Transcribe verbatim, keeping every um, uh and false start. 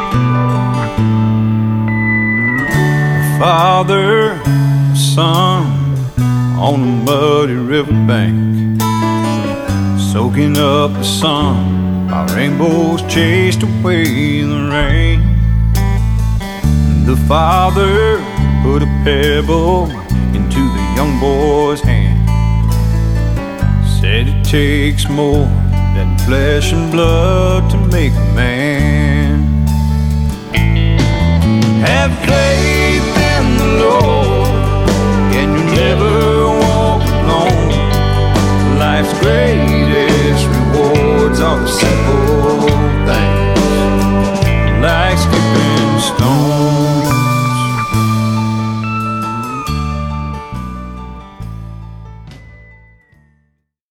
Father, son, on a muddy riverbank, soaking up the sun while rainbows chased away the rain. The father put a pebble into the young boy's hand, said it takes more than flesh and blood to make a man. Have faith in the Lord, and you never walk alone. Life's greatest rewards are the same.